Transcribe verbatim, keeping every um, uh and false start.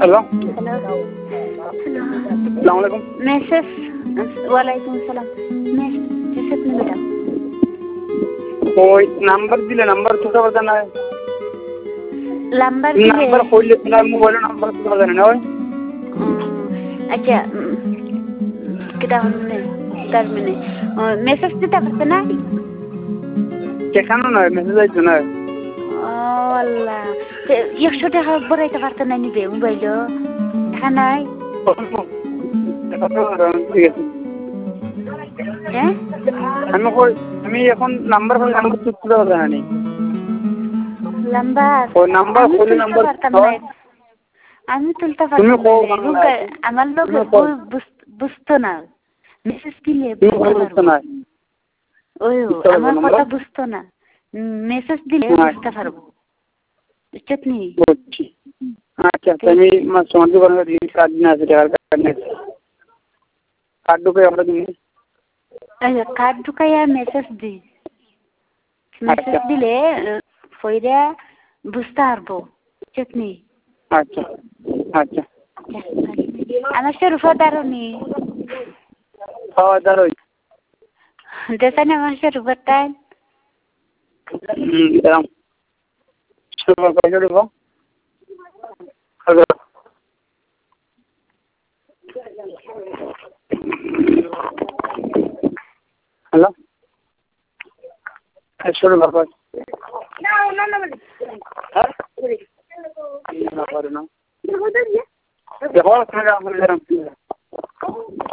hello hello अस्सलाम वालेकुम message ওয়ালাইকুম সালাম मैसेज में बेटा ওই নাম্বার দিলে নাম্বার তো কথা না নাম্বার দিলে নাম্বার কইলে না মোবাইল নাম্বার তো কথা না ওই আচ্ছা কিটা হচ্ছে তার মানে মেসেজ দিতে পারছে না কেখানো না মেসেজ আইতো না আল্লাহ একশো টাকা বড়াইতে পারতে না নিবে মোবাইল দেখা নাই আমি কই আমি এখন নাম্বার কই নাম্বার তুলতে পারবে না নি নাম্বার ও নাম্বার কইলে নাম্বার আমি তুলতে পারতাম না আমার লোক বুঝতো না মেসেজ দিলে বুঝতো না ওই আমার কথা বুঝতো না মেসেজ দিলে বুঝতে পারবো চটনি আচ্ছা তুমি আমার সমাজে বলবে দিন কার্ড না আছে টাকার কার্ড নেই কার্ড ঢুকে আমরা দিন আচ্ছা কার্ড ঢুকাইয়া মেসেজ দি মেসেজ দিলে ফইরা বুঝতে পারবো চটনি আচ্ছা আচ্ছা আমার শরুফা দারুনি খাওয়া দারুই দেশানে আমার শরুফা টাইম হুম দাম শরুফা কয়টা দেব হ্যালো হ্যালো শরুফা কয় না না না হ্যাঁ না পারে না দেখো আপনারা আমাদের